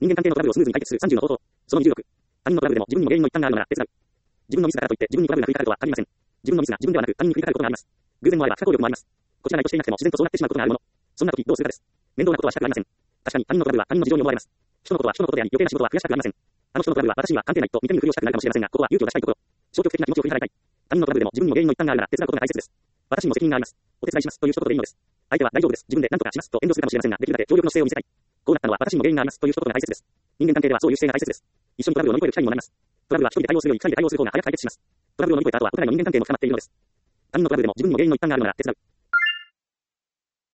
人間関係のトラブルをスムーズに解決する30の方法。その26。他人のトラブルでも自分にも原因の一端があるのなら手伝う。自分のミスだからといって自分にトラブルが降りかかるとは限りません。自分のミスが自分ではなく他人に降りかかることがあります。偶然もあれば不可抗力もあります。こちらないとしていなくても自然とそうなってしまうことがあるもの。そんな時どうするかです。面倒なことはしたくありません。確かに他人のトラブルは他人の事情に思われます。人のことは人のことであり、余計な仕事は増やしたくありません。あの人のトラブルは私には関係ないと見て見ぬふりをしたくなるかもしれませんが、ここは勇気を出したいところ。消極的な気持ちを振り払いたい。他人のトラブルでも自分にも原因の一端があるなら手伝うことが大切です。私にも責任があります。お手伝いしますという一言でいいのです。相手は大丈夫です。自分で何とかしますと遠慮するかもしれませんが、できるだけ協力の姿勢を見せたい。こうなったのは私にも原因がありますという一言が大切です。人間関係ではそういう姿勢が大切です。一緒にトラブルを乗り越える機会にもなります。トラブルは一人で対応するより二人で対応する方が早く解決します。トラブルを乗り越えた後はお互いの人間関係も深まっているのです。他人のトラブルでも自分にも原因の一端があるのなら手伝う。